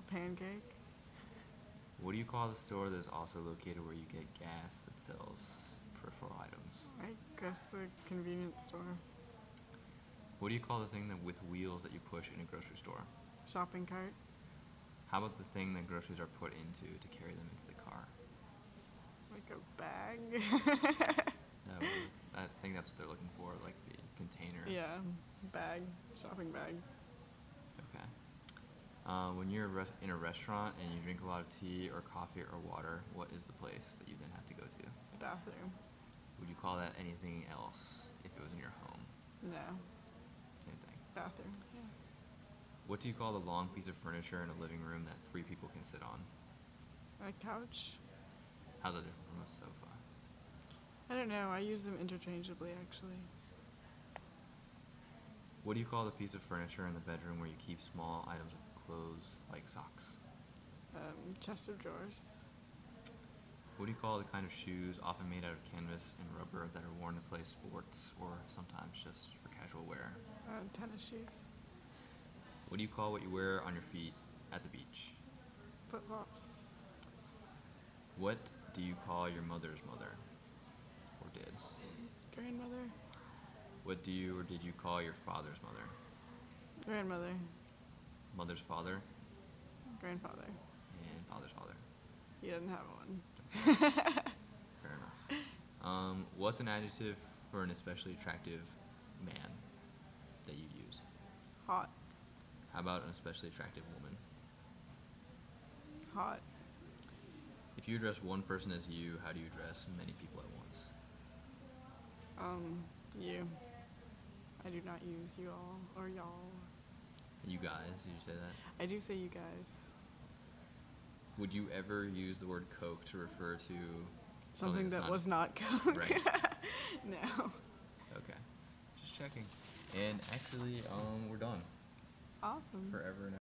Pancake. What do you call the store that is also located where you get gas that sells peripheral items? I guess a convenience store. What do you call the thing that with wheels that you push in a grocery store? Shopping cart. How about the thing that groceries are put into to carry them into the car? Like a bag. No, I think that's what they're looking for, like the container. Yeah, bag. Shopping bag. Okay. When you're in a restaurant and you drink a lot of tea or coffee or water, what is the place that you then have to go to? Bathroom. Would you call that anything else if it was in your home? No. Same thing. Bathroom. Yeah. What do you call the long piece of furniture in a living room that 3 people can sit on? A couch. How's that different from a sofa? I don't know. I use them interchangeably, actually. What do you call the piece of furniture in the bedroom where you keep small items of clothes like socks? Chest of drawers. What do you call the kind of shoes often made out of canvas and rubber that are worn to play sports or sometimes just for casual wear? Tennis shoes. What do you call what you wear on your feet at the beach? Flip-flops. What do you call your mother's mother? Or did? Grandmother. What do you or did you call your father's mother? Grandmother. Mother's father? Grandfather. And father's father. He doesn't have one. Fair enough. What's an adjective for an especially attractive man that you use? Hot. How about an especially attractive woman? Hot. If you address one person as you, how do you address many people at once? You. I do not use you all or y'all. You guys, did you say that? I do say you guys. Would you ever use the word Coke to refer to Something that's that not- was not Coke. Right. No. Okay. Just checking. And actually, we're done. Awesome. Forever and